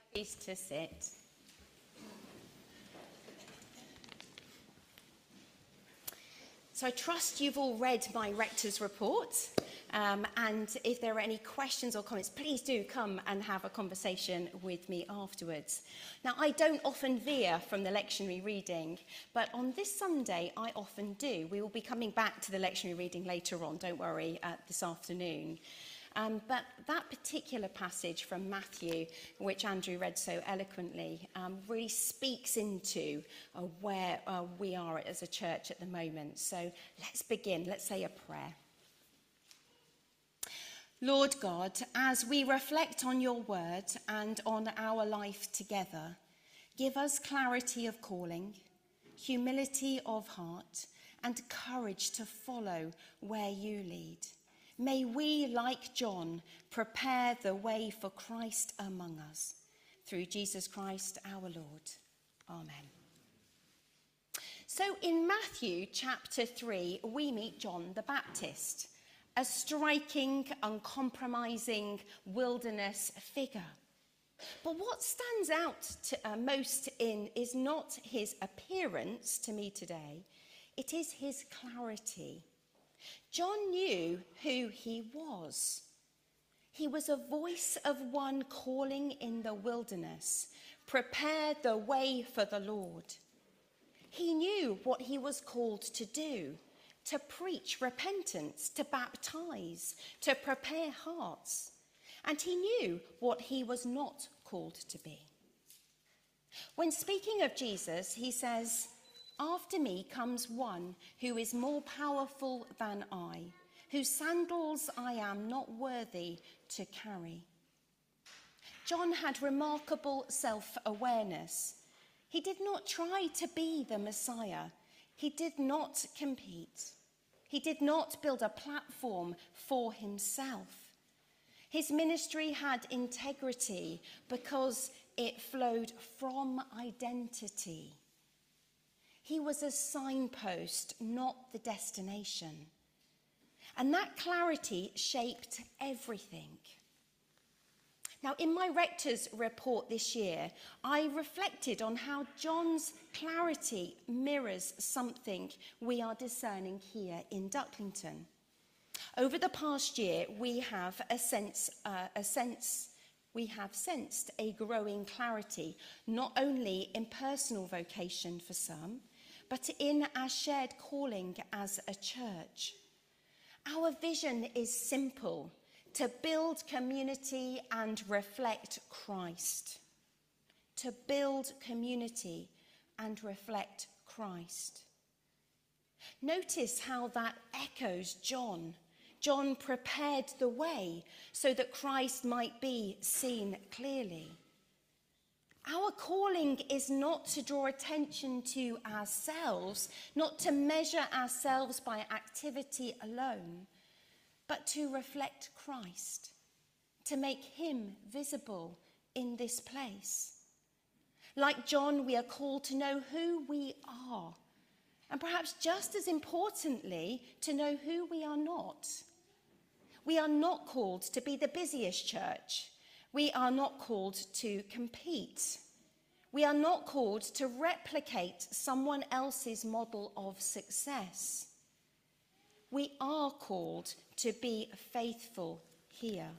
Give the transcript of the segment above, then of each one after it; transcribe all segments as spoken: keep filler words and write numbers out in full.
Please to sit. So I trust you've all read my rector's report, um, and if there are any questions or comments, please do come and have a conversation with me afterwards. Now, I don't often veer from the lectionary reading, but on this Sunday I often do. We will be coming back to the lectionary reading later on, don't worry, uh, this afternoon. Um, but that particular passage from Matthew, which Andrew read so eloquently, um, really speaks into uh, where uh, we are as a church at the moment. So let's begin. Let's say a prayer. Lord God, as we reflect on your word and on our life together, give us clarity of calling, humility of heart, and courage to follow where you lead. May we, like John, prepare the way for Christ among us. Through Jesus Christ our Lord. Amen. So in Matthew chapter three, we meet John the Baptist, a striking, uncompromising wilderness figure. But what stands out to, uh, most in is not his appearance to me today, it is his clarity. John knew who he was. He was a voice of one calling in the wilderness, prepare the way for the Lord. He knew what he was called to do, to preach repentance, to baptize, to prepare hearts. And he knew what he was not called to be. When speaking of Jesus, he says, "After me comes one who is more powerful than I, whose sandals I am not worthy to carry." John had remarkable self-awareness. He did not try to be the Messiah. He did not compete. He did not build a platform for himself. His ministry had integrity because it flowed from identity. He was a signpost, not the destination. And that clarity shaped everything. Now, in my rector's report this year, I reflected on how John's clarity mirrors something we are discerning here in Ducklington. Over the past year, we have a sense, uh, a sense We have sensed a growing clarity, not only in personal vocation for some, but in our shared calling as a church. Our vision is simple: to build community and reflect Christ. To build community and reflect Christ. Notice how that echoes John. John prepared the way so that Christ might be seen clearly. Our calling is not to draw attention to ourselves, not to measure ourselves by activity alone, but to reflect Christ, to make him visible in this place. Like John, we are called to know who we are, and perhaps just as importantly, to know who we are not. We are not called to be the busiest church. We are not called to compete. We are not called to replicate someone else's model of success. We are called to be faithful here.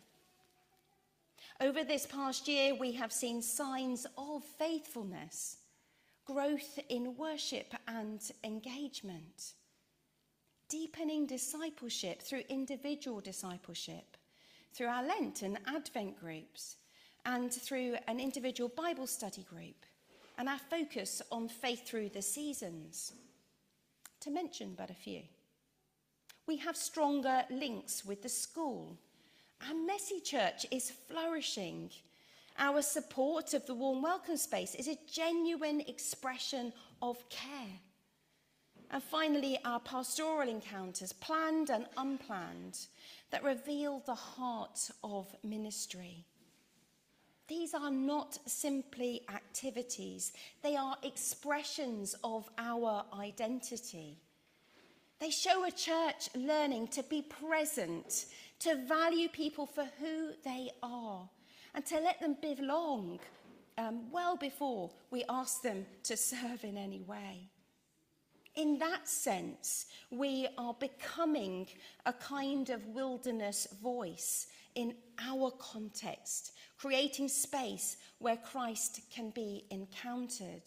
Over this past year, we have seen signs of faithfulness, growth in worship and engagement, deepening discipleship through individual discipleship, through our Lent and Advent groups, and through an individual Bible study group, and our focus on faith through the seasons, to mention but a few. We have stronger links with the school. Our messy church is flourishing. Our support of the warm welcome space is a genuine expression of care. And finally, our pastoral encounters, planned and unplanned, that reveal the heart of ministry. These are not simply activities, they are expressions of our identity. They show a church learning to be present, to value people for who they are, and to let them belong um, well before we ask them to serve in any way. In that sense, we are becoming a kind of wilderness voice in our context, creating space where Christ can be encountered.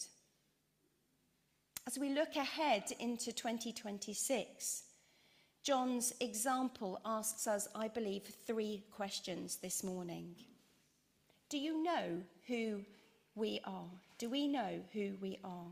As we look ahead into twenty twenty-six, John's example asks us, I believe, three questions this morning. Do you know who we are? Do we know who we are?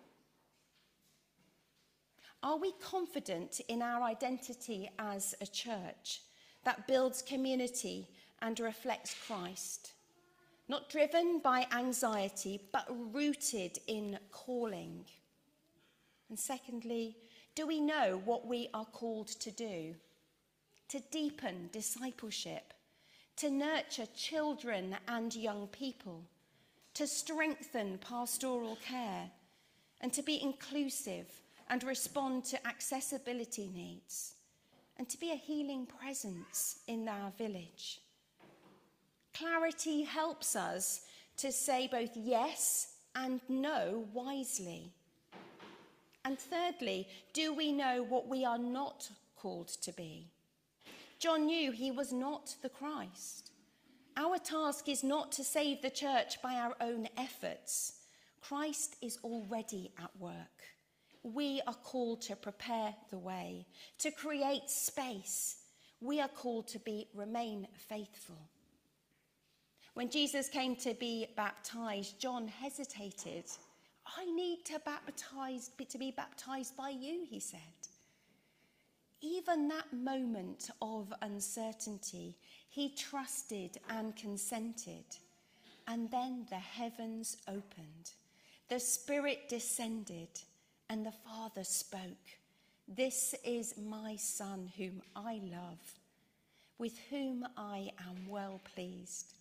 Are we confident in our identity as a church that builds community and reflects Christ? Not driven by anxiety, but rooted in calling. And secondly, do we know what we are called to do? To deepen discipleship, to nurture children and young people, to strengthen pastoral care, and to be inclusive and respond to accessibility needs, and to be a healing presence in our village. Clarity helps us to say both yes and no wisely. And thirdly, do we know what we are not called to be? John knew he was not the Christ. Our task is not to save the church by our own efforts. Christ is already at work. We are called to prepare the way, to create space. We are called to be remain faithful. When Jesus came to be baptized, John hesitated. I need to baptize, to be baptized by you, he said. Even that moment of uncertainty, he trusted and consented. And then the heavens opened. The Spirit descended. And the Father spoke, "This is my Son whom I love, with whom I am well pleased."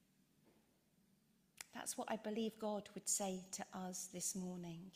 That's what I believe God would say to us this morning.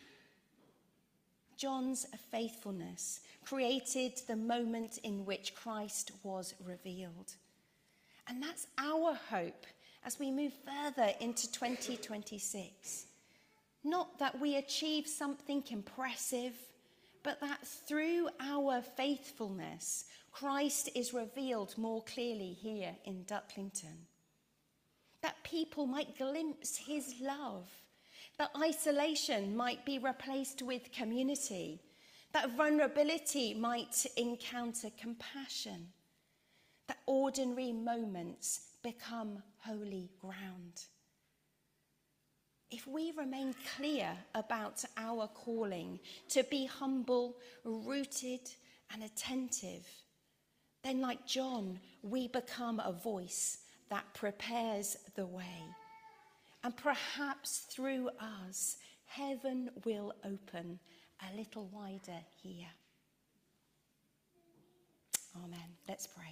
John's faithfulness created the moment in which Christ was revealed. And that's our hope as we move further into twenty twenty-six. Not that we achieve something impressive, but that through our faithfulness, Christ is revealed more clearly here in Ducklington. That people might glimpse his love, that isolation might be replaced with community, that vulnerability might encounter compassion, that ordinary moments become holy ground. If we remain clear about our calling to be humble, rooted, and attentive, then like John, we become a voice that prepares the way. And perhaps through us, heaven will open a little wider here. Amen. Let's pray.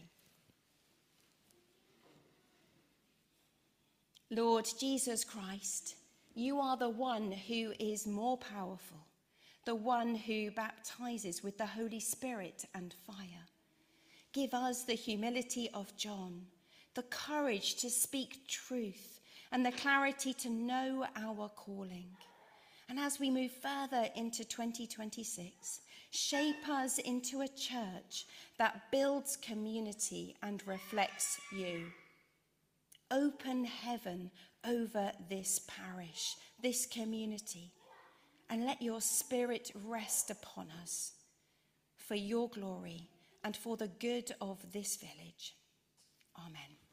Lord Jesus Christ, you are the one who is more powerful, the one who baptizes with the Holy Spirit and fire. Give us the humility of John, the courage to speak truth, and the clarity to know our calling. And as we move further into twenty twenty-six, shape us into a church that builds community and reflects you. Open heaven over this parish, this community, and let your Spirit rest upon us for your glory and for the good of this village. Amen.